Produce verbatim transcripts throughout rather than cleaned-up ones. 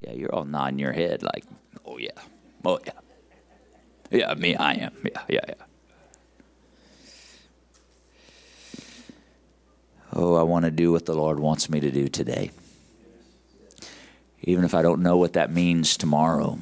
Yeah, you're all nodding your head like, oh, yeah. Oh, yeah. Yeah, me, I am. Yeah, yeah, yeah. Oh, I want to do what the Lord wants me to do today. Even if I don't know what that means tomorrow.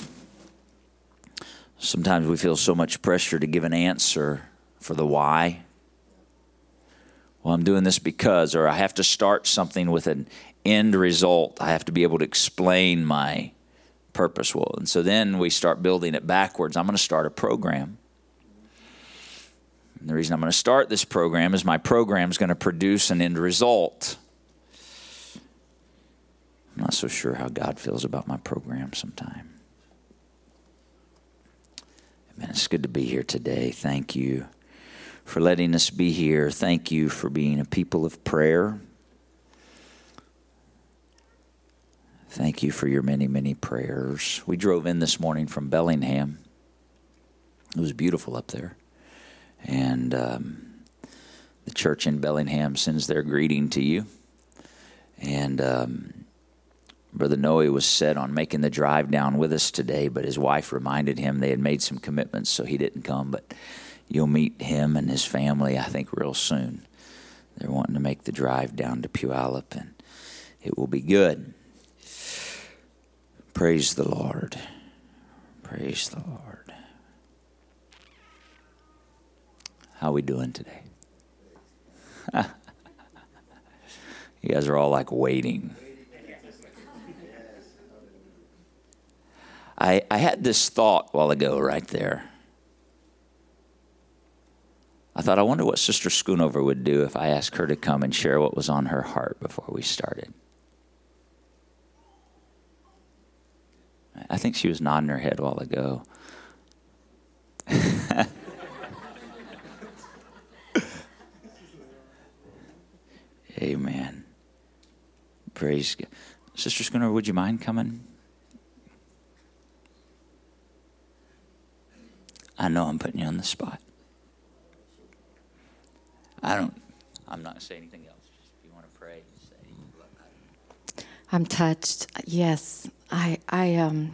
Sometimes we feel so much pressure to give an answer for the why. Well, I'm doing this because, or I have to start something with an end result. I have to be able to explain my purpose. Well, and so then we start building it backwards. I'm going to start a program. And the reason I'm going to start this program is my program is going to produce an end result. I'm not so sure how God feels about my program sometime. Amen. It's good to be here today. Thank you for letting us be here. Thank you for being a people of prayer. Thank you for your many, many prayers. We drove in this morning from Bellingham. It was beautiful up there. And um, the church in Bellingham sends their greeting to you. And um, Brother Noe was set on making the drive down with us today, but his wife reminded him they had made some commitments, so he didn't come. But you'll meet him and his family, I think, real soon. They're wanting to make the drive down to Puyallup, and it will be good. Praise the Lord. Praise the Lord. How are we doing today? You guys are all like waiting. I, I had this thought a while ago right there. I thought, I wonder what Sister Schoonover would do if I asked her to come and share what was on her heart before we started. I think she was nodding her head a while ago. Amen. Praise God. Sister Schoonover, would you mind coming? I know I'm putting you on the spot. I don't, I'm not going to say anything else. Just if you want to pray, say. I'm touched. Yes, I, I, um,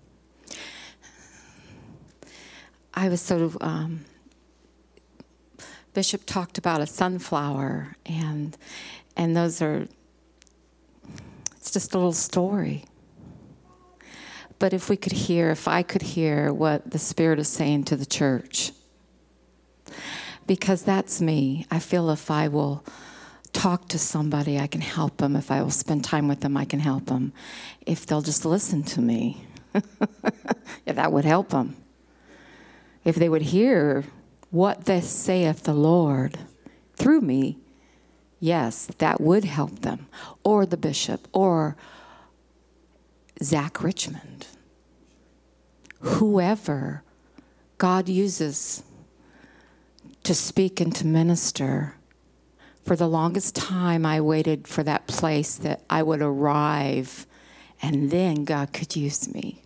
I was sort of, um, Bishop talked about a sunflower, and, and those are, it's just a little story. But if we could hear, if I could hear what the Spirit is saying to the church, because that's me. I feel if I will talk to somebody, I can help them. If I will spend time with them, I can help them. If they'll just listen to me, yeah, that would help them. If they would hear what thus saith the Lord through me, yes, that would help them. Or the bishop, or Zach Richmond. Whoever God uses to speak and to minister. For the longest time, I waited for that place that I would arrive, and then God could use me.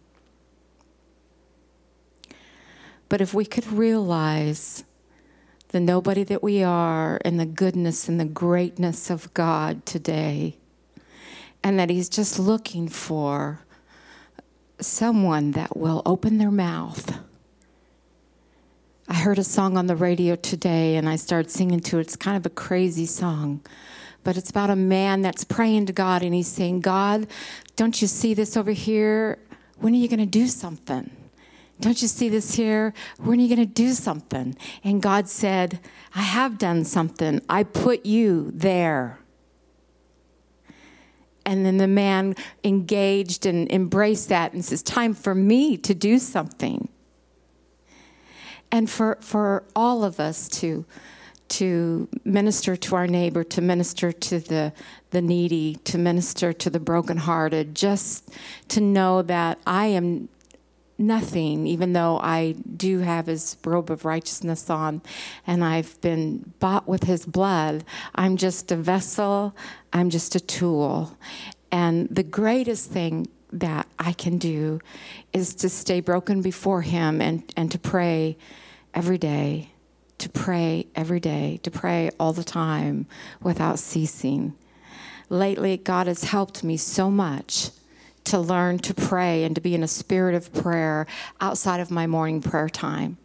But if we could realize the nobody that we are and the goodness and the greatness of God today, and that He's just looking for someone that will open their mouth. I heard a song on the radio today, and I started singing to it. It's kind of a crazy song, but it's about a man that's praying to God, and he's saying, God, don't you see this over here? When are you going to do something? Don't you see this here? When are you going to do something? And God said, I have done something. I put you there. And then the man engaged and embraced that and says, time for me to do something. And for, for all of us to to minister to our neighbor, to minister to the, the needy, to minister to the brokenhearted, just to know that I am nothing, even though I do have His robe of righteousness on, and I've been bought with His blood. I'm just a vessel. I'm just a tool. And the greatest thing that I can do is to stay broken before Him and, and to pray every day, to pray every day, to pray all the time without ceasing. Lately, God has helped me so much to learn to pray and to be in a spirit of prayer outside of my morning prayer time.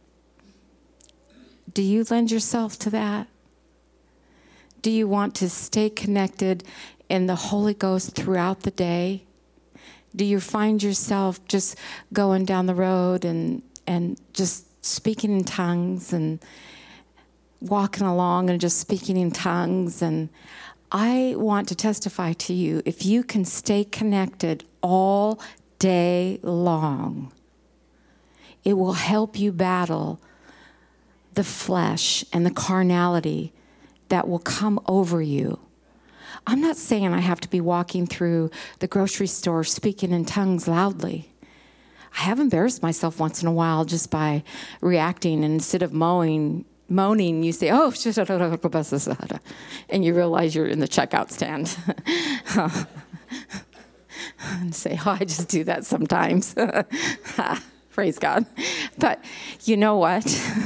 Do you lend yourself to that? Do you want to stay connected in the Holy Ghost throughout the day? Do you find yourself just going down the road and, and just speaking in tongues and walking along and just speaking in tongues? And I want to testify to you, if you can stay connected all day long, it will help you battle the flesh and the carnality that will come over you. I'm not saying I have to be walking through the grocery store speaking in tongues loudly. I have embarrassed myself once in a while just by reacting, and instead of mowing, moaning, you say, oh, and you realize you're in the checkout stand. And say, oh, I just do that sometimes. Praise God. But you know what?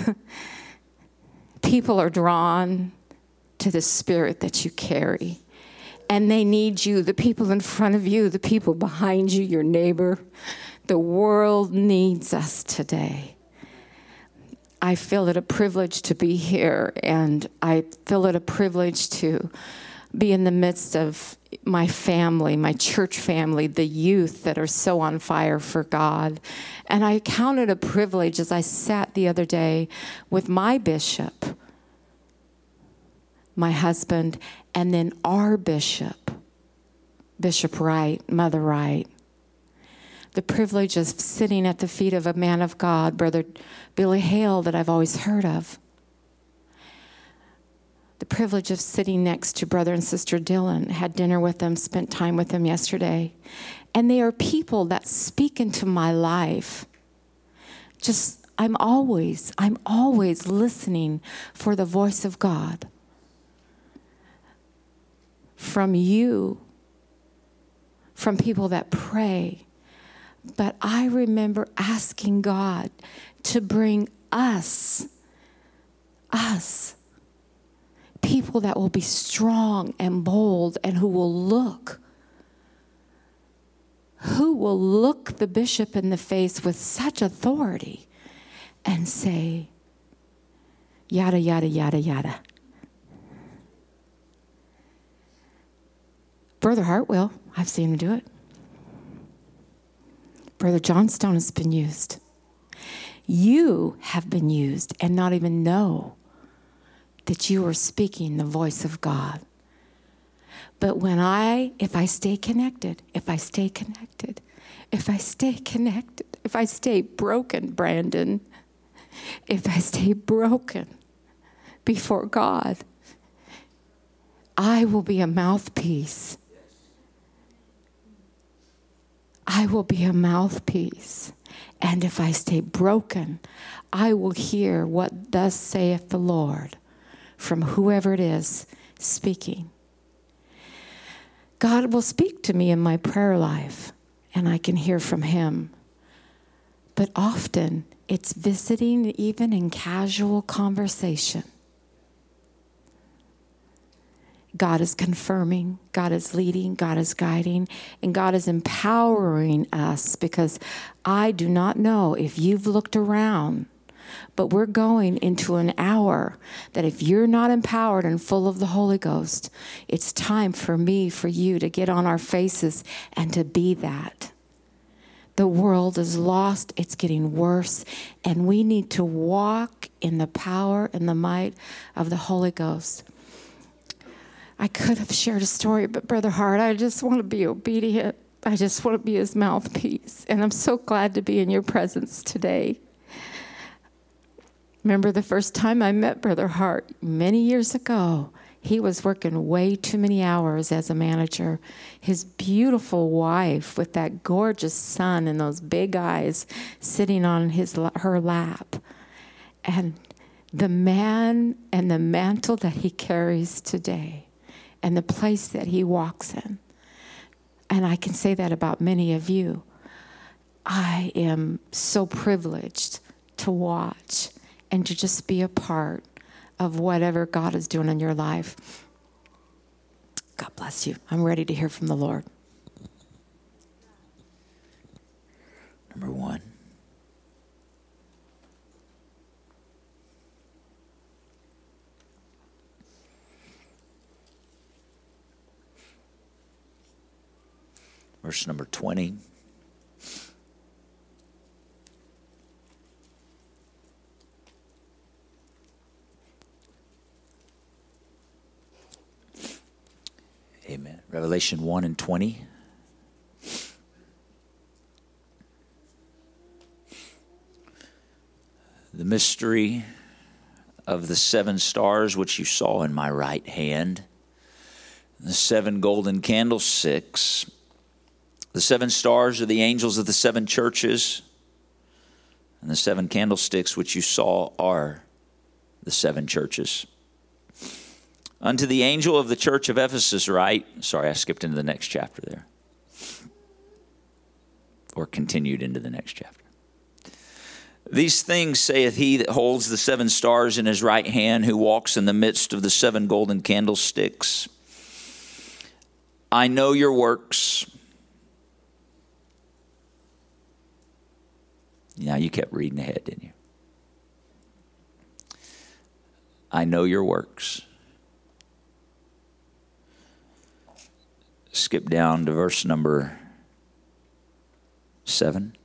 People are drawn to the spirit that you carry. And they need you, the people in front of you, the people behind you, your neighbor. The world needs us today. I feel it a privilege to be here, and I feel it a privilege to be in the midst of my family, my church family, the youth that are so on fire for God. And I count it a privilege as I sat the other day with my bishop, my husband, and then our bishop, Bishop Wright, Mother Wright. The privilege of sitting at the feet of a man of God, Brother Billy Hale, that I've always heard of. The privilege of sitting next to Brother and Sister Dylan, had dinner with them, spent time with them yesterday. And they are people that speak into my life. Just, I'm always, I'm always listening for the voice of God. From you, from people that pray. But I remember asking God to bring us, us, people that will be strong and bold and who will look, who will look the bishop in the face with such authority and say, yada, yada, yada, yada. Brother Hartwell, I've seen him do it. Brother Johnstone has been used. You have been used and not even know that you are speaking the voice of God. But when I, if I stay connected, if I stay connected, if I stay connected, if I stay broken, Brandon, if I stay broken before God, I will be a mouthpiece. I will be a mouthpiece. And if I stay broken, I will hear what thus saith the Lord from whoever it is speaking. God will speak to me in my prayer life, and I can hear from him. But often, it's visiting even in casual conversation. God is confirming, God is leading, God is guiding, and God is empowering us, because I do not know if you've looked around, but we're going into an hour that if you're not empowered and full of the Holy Ghost, it's time for me, for you to get on our faces and to be that. The world is lost, it's getting worse, and we need to walk in the power and the might of the Holy Ghost. I could have shared a story, but Brother Hart, I just want to be obedient. I just want to be his mouthpiece. And I'm so glad to be in your presence today. Remember the first time I met Brother Hart many years ago, he was working way too many hours as a manager. His beautiful wife with that gorgeous son and those big eyes sitting on his her lap. And the man and the mantle that he carries today, and the place that he walks in. And I can say that about many of you. I am so privileged to watch and to just be a part of whatever God is doing in your life. God bless you. I'm ready to hear from the Lord. verse number twenty. Amen. Revelation one and twenty. The mystery of the seven stars which you saw in my right hand, the seven golden candlesticks. The seven stars are the angels of the seven churches, and the seven candlesticks which you saw are the seven churches. Unto the angel of the church of Ephesus write, sorry, I skipped into the next chapter there, or continued into the next chapter. These things saith he that holds the seven stars in his right hand, who walks in the midst of the seven golden candlesticks. I know your works. Yeah, you kept reading ahead, didn't you? I know your works. Skip down to verse number seven.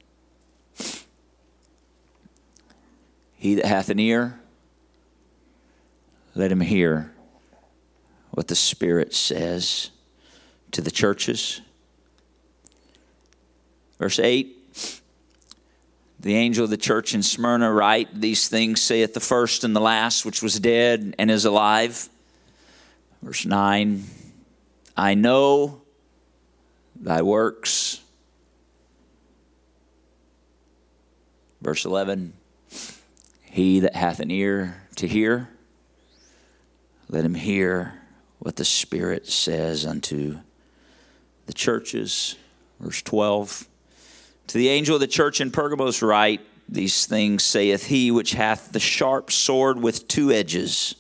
He that hath an ear, let him hear what the Spirit says to the churches. Verse eight. The angel of the church in Smyrna write, these things saith the first and the last, which was dead and is alive. Verse nine. I know thy works. Verse eleven. He that hath an ear to hear, let him hear what the Spirit says unto the churches. Verse twelve. To the angel of the church in Pergamos write, these things saith he which hath the sharp sword with two edges.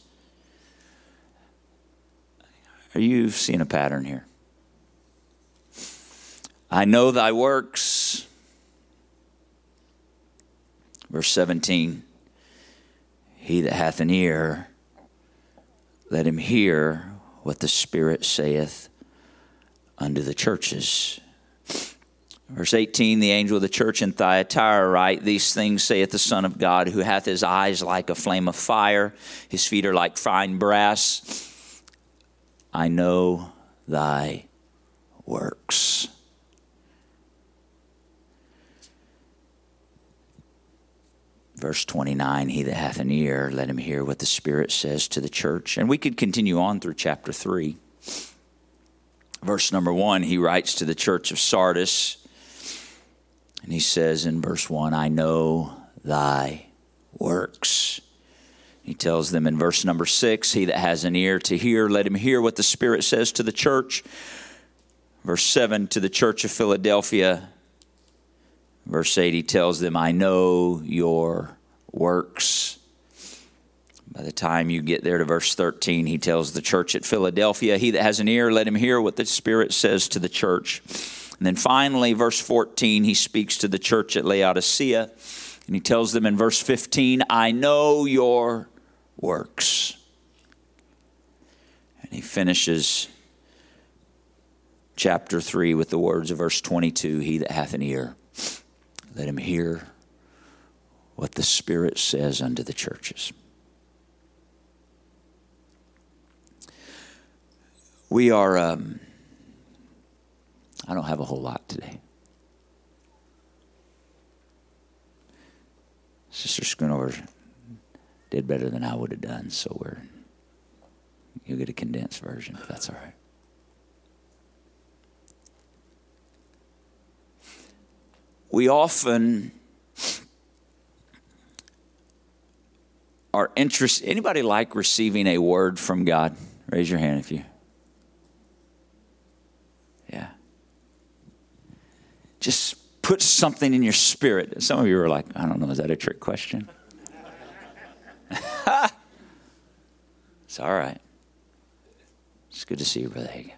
Are you seeing a pattern here? I know thy works. Verse seventeen. He that hath an ear, let him hear what the Spirit saith unto the churches. Verse eighteen, the angel of the church in Thyatira write, these things saith the Son of God, who hath his eyes like a flame of fire, his feet are like fine brass. I know thy works. Verse twenty-nine, he that hath an ear, let him hear what the Spirit says to the church. And we could continue on through chapter three. Verse number one, he writes to the church of Sardis. And he says in verse one, I know thy works. He tells them in verse number six, he that has an ear to hear, let him hear what the Spirit says to the church. Verse seven, to the church of Philadelphia. Verse eight, he tells them, I know your works. By the time you get there to verse thirteen, he tells the church at Philadelphia, he that has an ear, let him hear what the Spirit says to the church. And then finally, verse fourteen, he speaks to the church at Laodicea, and he tells them in verse fifteen, I know your works. And he finishes chapter three with the words of verse twenty-two, he that hath an ear, let him hear what the Spirit says unto the churches. We are, um, I don't have a whole lot today. Sister Schoonover did better than I would have done, so we're, you'll get a condensed version if that's all right. We often are interested. Anybody like receiving a word from God? Raise your hand if you. Yeah. Just put something in your spirit. Some of you are like, I don't know, is that a trick question? It's all right. It's good to see you, Brother Hagin.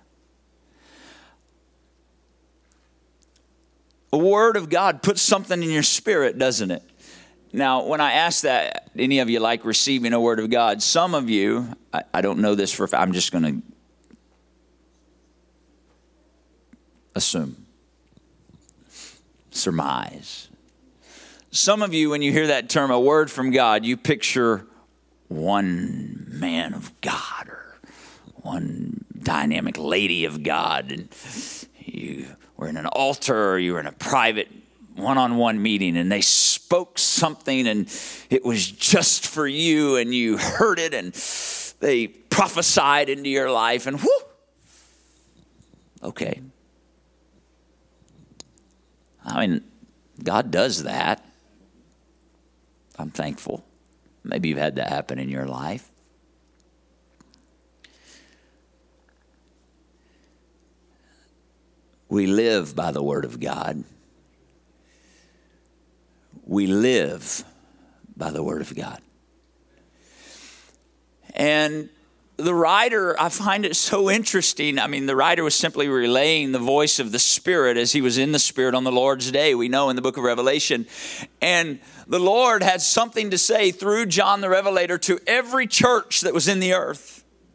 A word of God puts something in your spirit, doesn't it? Now, when I ask that, any of you like receiving a word of God? Some of you, I, I don't know this for a fact, I'm just going to assume. surmise. Some of you, when you hear that term, a word from God, you picture one man of God or one dynamic lady of God. And you were in an altar or you were in a private one-on-one meeting and they spoke something and it was just for you and you heard it and they prophesied into your life and whoo, okay. I mean, God does that. I'm thankful. Maybe you've had that happen in your life. We live by the word of God. We live by the word of God. And the writer, I find it so interesting. I mean, the writer was simply relaying the voice of the Spirit as he was in the Spirit on the Lord's day. We know in the book of Revelation. And the Lord had something to say through John the Revelator to every church that was in the earth.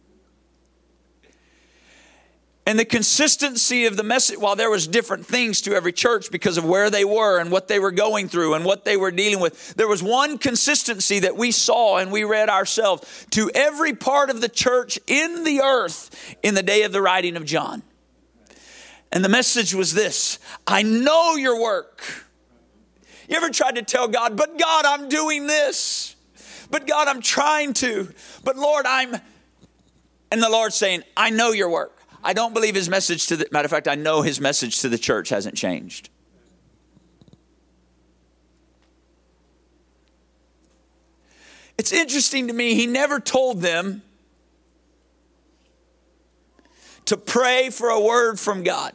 And the consistency of the message, while there was different things to every church because of where they were and what they were going through and what they were dealing with, there was one consistency that we saw and we read ourselves to every part of the church in the earth in the day of the writing of John. And the message was this: I know your work. You ever tried to tell God, but God, I'm doing this. But God, I'm trying to. But Lord, I'm... And the Lord's saying, I know your work. I don't believe his message to the, matter of fact, I know his message to the church hasn't changed. It's interesting to me, he never told them to pray for a word from God.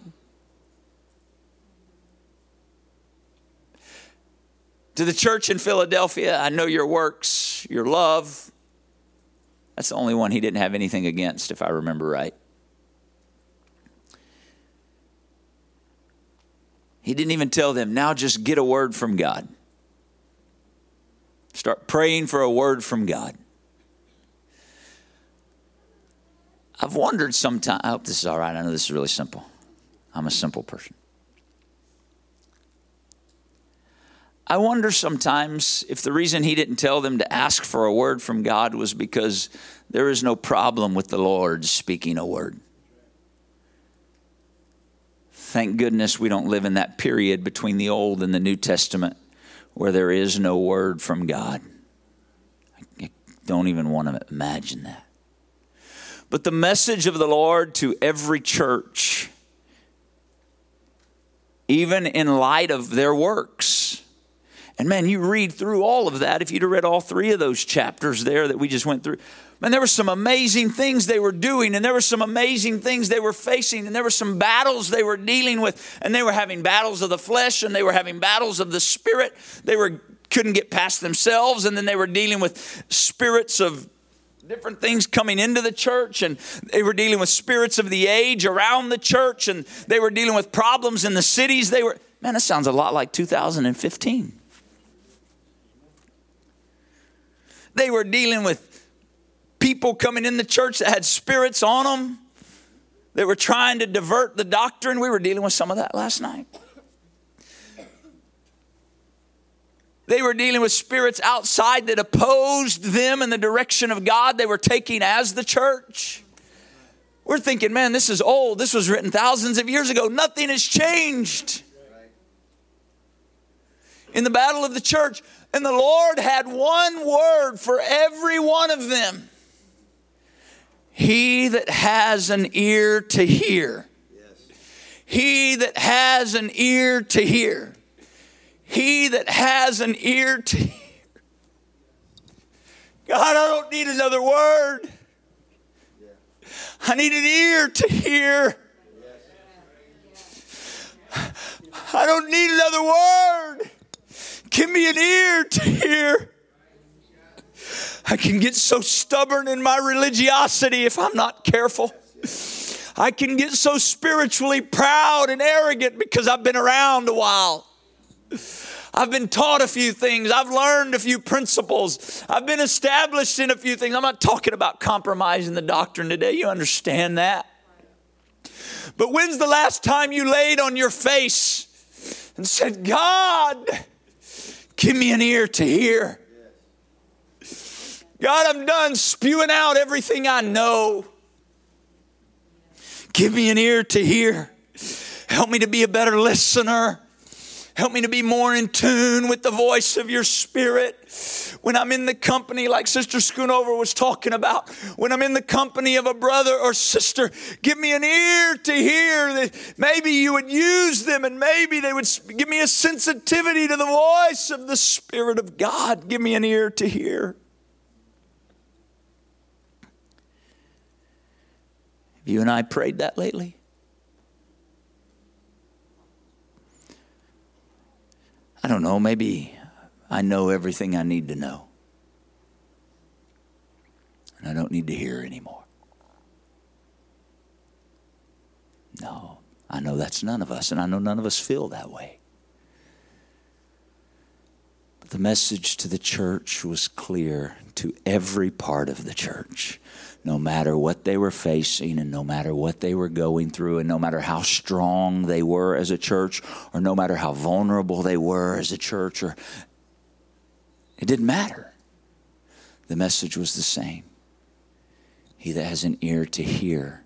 To the church in Philadelphia, I know your works, your love. That's the only one he didn't have anything against, if I remember right. He didn't even tell them, now just get a word from God. Start praying for a word from God. I've wondered sometimes, I hope this is all right. I know this is really simple. I'm a simple person. I wonder sometimes if the reason he didn't tell them to ask for a word from God was because there is no problem with the Lord speaking a word. Thank goodness we don't live in that period between the Old and the New Testament where there is no word from God. I don't even want to imagine that. But the message of the Lord to every church, even in light of their works. And man, you read through all of that. If you'd have read all three of those chapters there that we just went through, man, there were some amazing things they were doing, and there were some amazing things they were facing, and there were some battles they were dealing with, and they were having battles of the flesh, and they were having battles of the spirit. They were couldn't get past themselves, and then they were dealing with spirits of different things coming into the church, and they were dealing with spirits of the age around the church, and they were dealing with problems in the cities. They were, man, that sounds a lot like two thousand fifteen. They were dealing with people coming in the church that had spirits on them. They were trying to divert the doctrine. We were dealing with some of that last night. They were dealing with spirits outside that opposed them in the direction of God they were taking as the church. We're thinking, man, this is old. This was written thousands of years ago. Nothing has changed. In the battle of the church. And the Lord had one word for every one of them. He that has an ear to hear. Yes. He that has an ear to hear. He that has an ear to hear. God, I don't need another word. Yeah. I need an ear to hear. Yes. I don't need another word. Give me an ear to hear. I can get so stubborn in my religiosity if I'm not careful. I can get so spiritually proud and arrogant because I've been around a while. I've been taught a few things. I've learned a few principles. I've been established in a few things. I'm not talking about compromising the doctrine today. You understand that. But when's the last time you laid on your face and said, God, give me an ear to hear. God, I'm done spewing out everything I know. Give me an ear to hear. Help me to be a better listener. Help me to be more in tune with the voice of your Spirit. When I'm in the company, like Sister Schoonover was talking about, when I'm in the company of a brother or sister, give me an ear to hear that maybe you would use them and maybe they would give me a sensitivity to the voice of the Spirit of God. Give me an ear to hear. Have you and I prayed that lately? I don't know, maybe I know everything I need to know. And I don't need to hear anymore. No, I know that's none of us, and I know none of us feel that way. But the message to the church was clear to every part of the church. No matter what they were facing and no matter what they were going through and no matter how strong they were as a church or no matter how vulnerable they were as a church, or it didn't matter. The message was the same. He that has an ear to hear.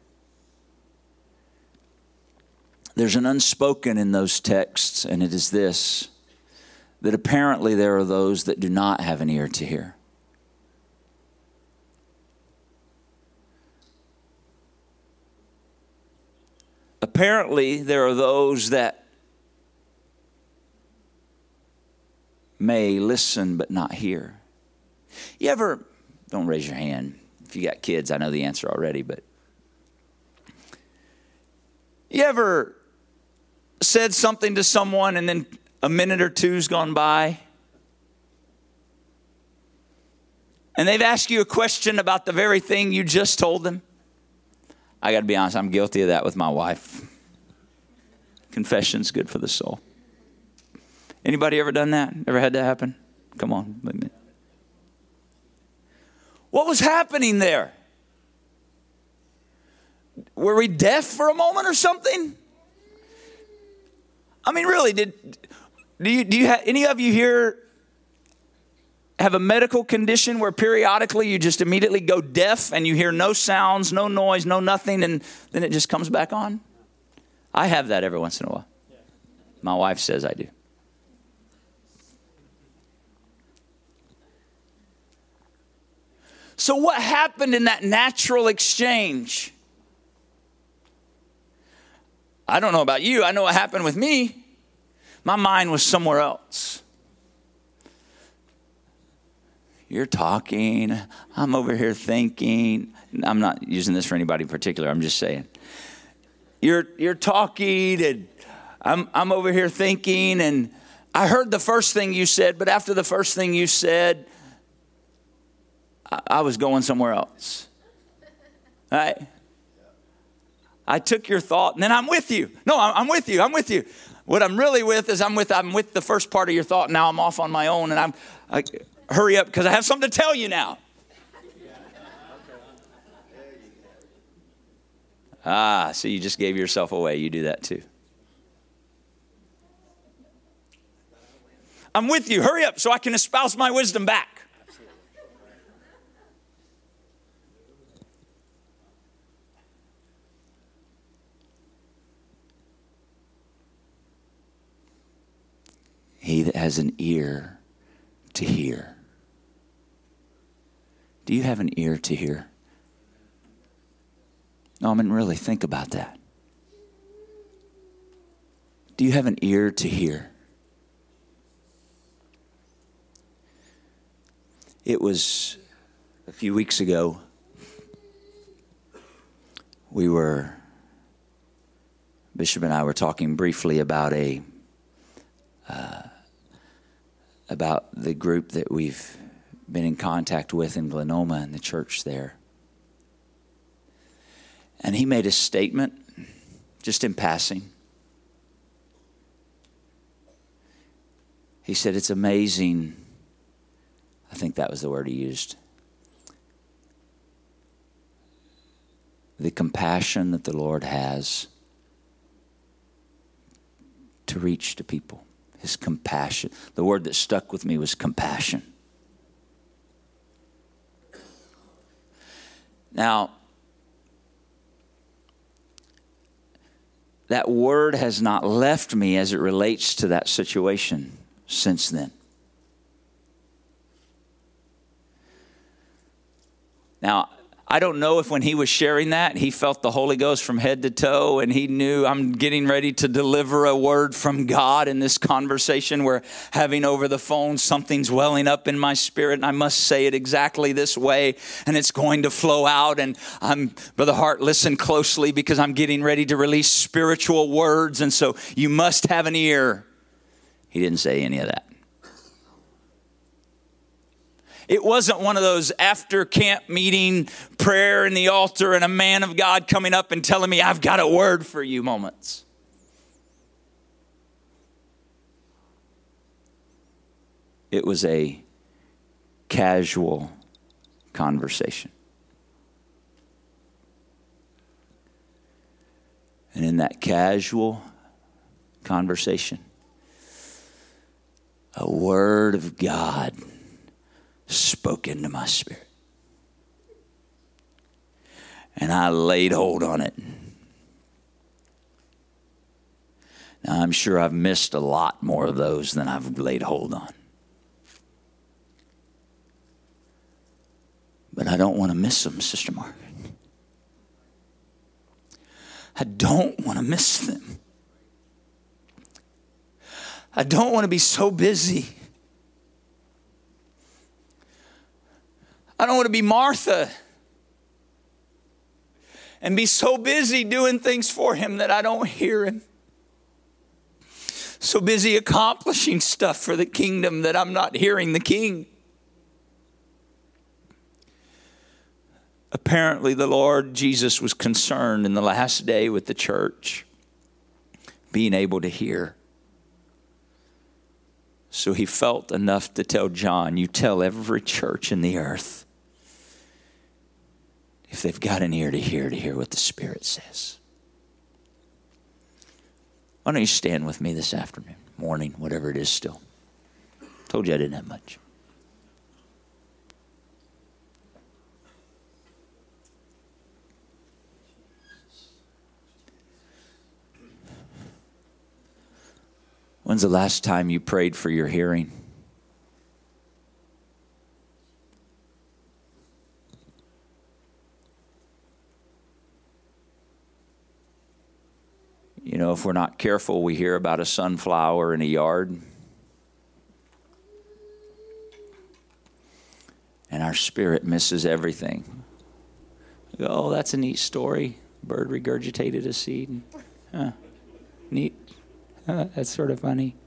There's an unspoken in those texts, and it is this, that apparently there are those that do not have an ear to hear. Apparently, there are those that may listen but not hear. You ever, don't raise your hand. If you got kids, I know the answer already, but you ever said something to someone and then a minute or two's gone by and they've asked you a question about the very thing you just told them? I got to be honest, I'm guilty of that with my wife. Confession's good for the soul. Anybody ever done that? Ever had that happen? Come on. What was happening there? Were we deaf for a moment or something? I mean, really, did do you do you have any of you here have a medical condition where periodically you just immediately go deaf and you hear no sounds, no noise, no nothing, and then it just comes back on? I have that every once in a while. My wife says I do. So what happened in that natural exchange? I don't know about you. I know what happened with me. My mind was somewhere else. You're talking. I'm over here thinking. I'm not using this for anybody in particular. I'm just saying. You're you're talking, and I'm I'm over here thinking, and I heard the first thing you said, but after the first thing you said, I, I was going somewhere else. Right? I took your thought, and then I'm with you. No, I'm, I'm with you. I'm with you. What I'm really with is I'm with I'm with the first part of your thought. Now I'm off on my own, and I'm. I, Hurry up, because I have something to tell you now. Ah, so you just gave yourself away. You do that too. I'm with you. Hurry up so I can espouse my wisdom back. He that has an ear to hear. Do you have an ear to hear? No, I mean, really think about that. Do you have an ear to hear? It was a few weeks ago. We were, Bishop and I were talking briefly about a, uh, about the group that we've been in contact with in Glenoma and the church there. And he made a statement, just in passing. He said, it's amazing. I think that was the word he used. The compassion that the Lord has to reach to people. His compassion. The word that stuck with me was compassion. Now, that word has not left me as it relates to that situation since then. Now, I don't know if when he was sharing that, he felt the Holy Ghost from head to toe and he knew I'm getting ready to deliver a word from God in this conversation. We're having over the phone, something's welling up in my spirit and I must say it exactly this way and it's going to flow out. And I'm, Brother Hart, listen closely because I'm getting ready to release spiritual words. And so you must have an ear. He didn't say any of that. It wasn't one of those after camp meeting prayer in the altar and a man of God coming up and telling me I've got a word for you moments. It was a casual conversation. And in that casual conversation, a word of God spoke into my spirit. And I laid hold on it. Now, I'm sure I've missed a lot more of those than I've laid hold on. But I don't want to miss them, Sister Margaret. I don't want to miss them. I don't want to be so busy. I don't want to be Martha and be so busy doing things for him that I don't hear him. So busy accomplishing stuff for the kingdom that I'm not hearing the King. Apparently the Lord Jesus was concerned in the last day with the church being able to hear. So he felt enough to tell John, you tell every church in the earth, if they've got an ear to hear, to hear what the Spirit says. Why don't you stand with me this afternoon, morning, whatever it is still. Told you I didn't have much. When's the last time you prayed for your hearing? You know, if we're not careful, we hear about a sunflower in a yard. And our spirit misses everything. We go, oh, that's a neat story. Bird regurgitated a seed. Huh, neat. Uh, that's sort of funny.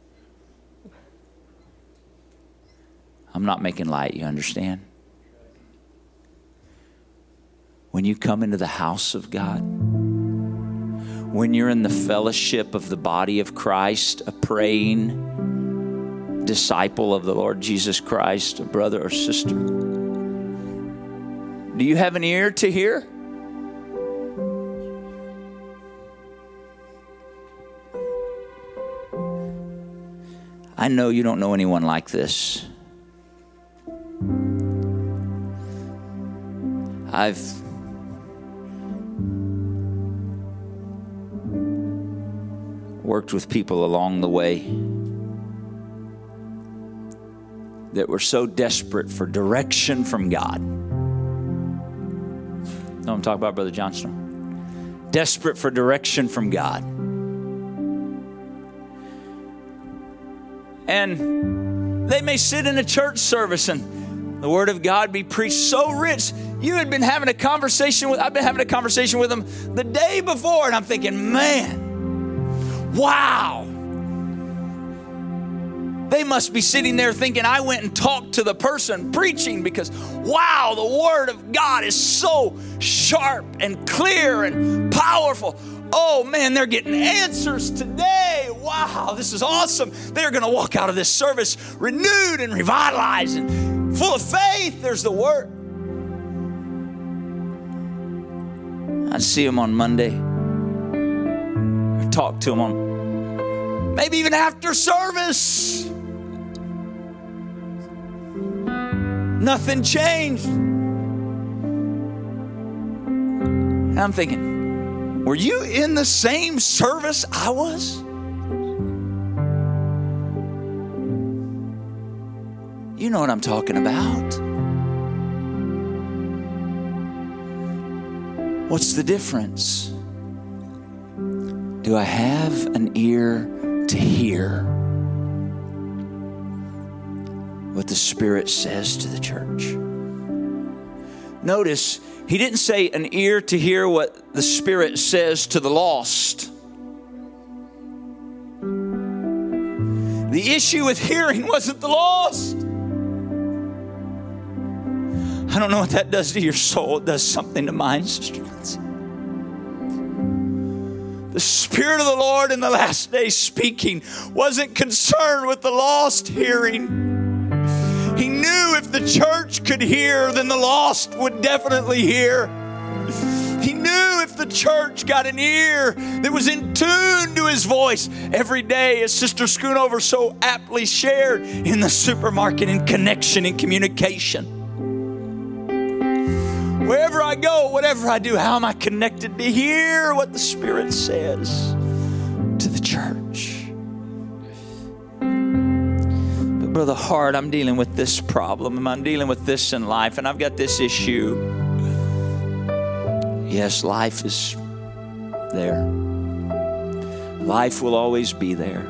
I'm not making light, you understand? When you come into the house of God, when you're in the fellowship of the body of Christ, a praying disciple of the Lord Jesus Christ, a brother or sister, do you have an ear to hear? I know you don't know anyone like this. I've worked with people along the way that were so desperate for direction from God. Know what I'm talking about, Brother Johnstone? Desperate for direction from God. And they may sit in a church service and the word of God be preached so rich. You had been having a conversation with, I've been having a conversation with them the day before, and I'm thinking, man, wow. They must be sitting there thinking I went and talked to the person preaching because, wow, the word of God is so sharp and clear and powerful. Oh, man, they're getting answers today. Wow, this is awesome. They're going to walk out of this service renewed and revitalized and full of faith. There's the word. I see them on Monday. I talk to them on Maybe even after service. Nothing changed. And I'm thinking, were you in the same service I was? You know what I'm talking about. What's the difference? Do I have an ear to hear what the Spirit says to the church? Notice, he didn't say an ear to hear what the Spirit says to the lost. The issue with hearing wasn't the lost. I don't know what that does to your soul. It does something to mine, Sister Nancy. The Spirit of the Lord in the last days speaking wasn't concerned with the lost hearing. He knew if the church could hear, then the lost would definitely hear. He knew if the church got an ear that was in tune to His voice every day, as Sister Schoonover so aptly shared, in the supermarket, in connection, in communication. Wherever I go, whatever I do, how am I connected to hear what the Spirit says to the church? But Brother Hart, I'm dealing with this problem. I'm dealing with this in life, and I've got this issue. Yes, life is there. Life will always be there.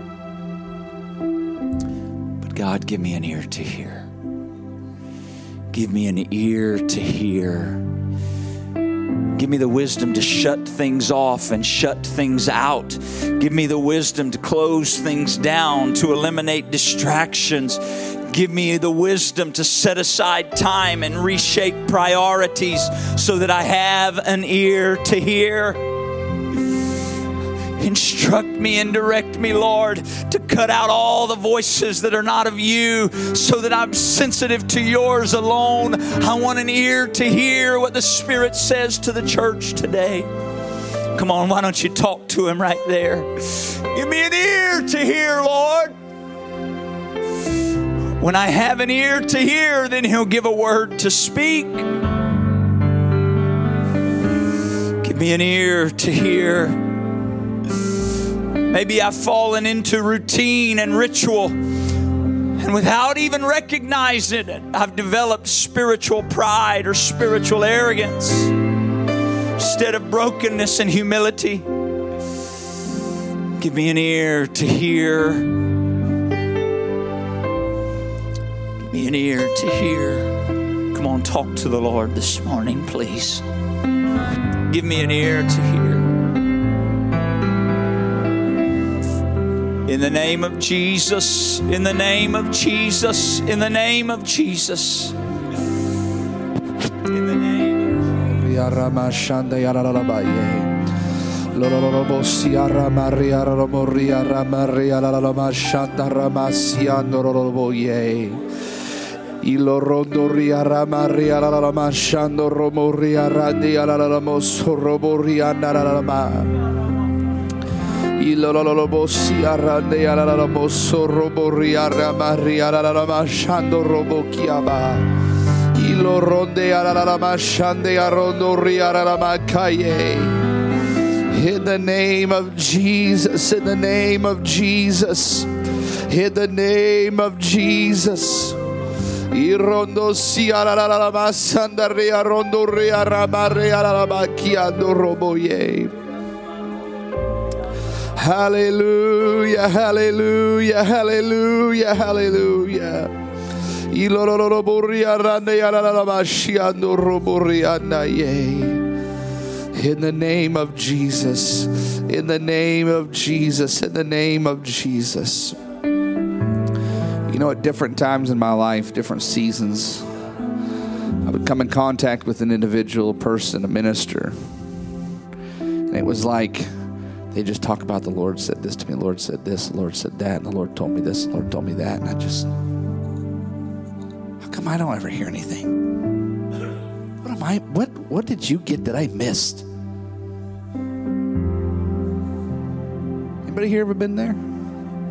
But God, give me an ear to hear. Give me an ear to hear. Give me the wisdom to shut things off and shut things out. Give me the wisdom to close things down, to eliminate distractions. Give me the wisdom to set aside time and reshape priorities so that I have an ear to hear. Instruct me and direct me, Lord, to cut out all the voices that are not of you so that I'm sensitive to yours alone. I want an ear to hear what the Spirit says to the church today. Come on, why don't you talk to Him right there? Give me an ear to hear, Lord. When I have an ear to hear, then He'll give a word to speak. Give me an ear to hear. Maybe I've fallen into routine and ritual, and without even recognizing it, I've developed spiritual pride or spiritual arrogance instead of brokenness and humility. Give me an ear to hear. Give me an ear to hear. Come on, talk to the Lord this morning, please. Give me an ear to hear. In the name of Jesus, in the name of Jesus, in the name of Jesus. In the name of Ilololobosi arande alalamoso robori aramari alalamashando robokiaba. Iloronde alalamashande arondo rialamakaye. In the name of Jesus, in the name of Jesus, in the name of Jesus. Irondo si alalamasanda riarondo riaramari alamakiando roboye. Hallelujah, hallelujah, hallelujah, hallelujah. In the name of Jesus, in the name of Jesus, in the name of Jesus. You know, at different times in my life, different seasons, I would come in contact with an individual person, a minister. And it was like, they just talk about the Lord said this to me, the Lord said this, the Lord said that, and the Lord told me this, the Lord told me that. And I just, how come I don't ever hear anything? What am I, what, what did you get that I missed? Anybody here ever been there?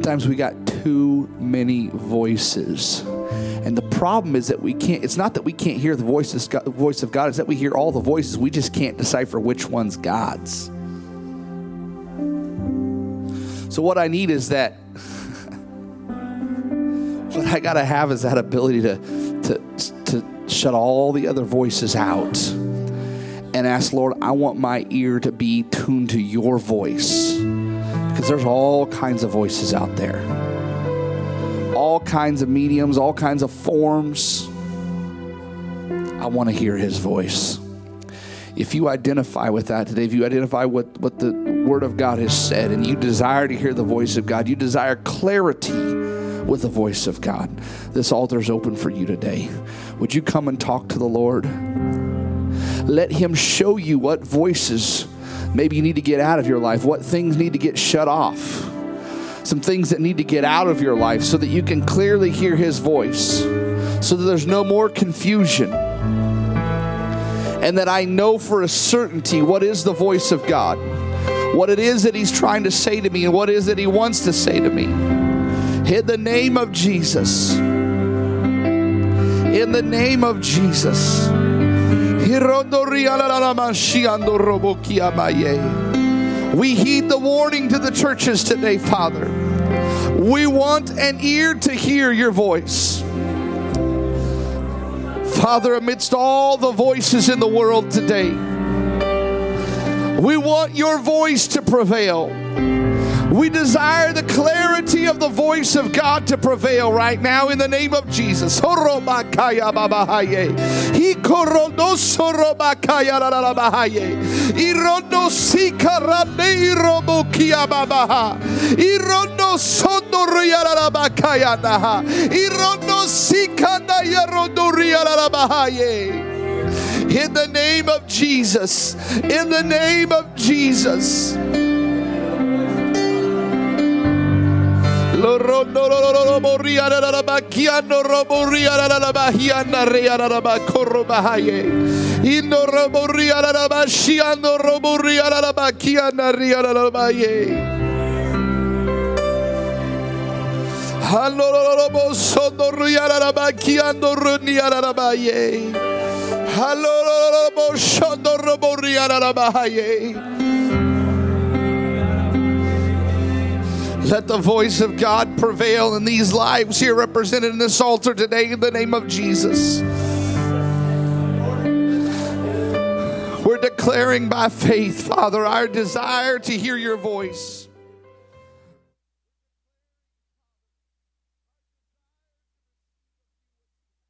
Sometimes we got too many voices. And the problem is that we can't, it's not that we can't hear the voice of God, the voice of God, it's that we hear all the voices. We just can't decipher which one's God's. So what I need is that, what I got to have is that ability to, to, to shut all the other voices out and ask, Lord, I want my ear to be tuned to your voice. Because there's all kinds of voices out there. All kinds of mediums, all kinds of forms. I want to hear his voice. If you identify with that today, if you identify with what the Word of God has said, and you desire to hear the voice of God, you desire clarity with the voice of God, this altar is open for you today. Would you come and talk to the Lord? Let him show you what voices maybe you need to get out of your life, what things need to get shut off, some things that need to get out of your life so that you can clearly hear his voice, so that there's no more confusion. And that I know for a certainty what is the voice of God, what it is that he's trying to say to me, and what it is that he wants to say to me. In the name of Jesus. In the name of Jesus. We heed the warning to the churches today, Father. We want an ear to hear your voice. Father, amidst all the voices in the world today, we want your voice to prevail. We desire the clarity of the voice of God to prevail right now in the name of Jesus. In the name of Jesus. In the name of Jesus. Let the voice of God prevail in these lives here represented in this altar today in the name of Jesus. We're declaring by faith, Father, our desire to hear your voice.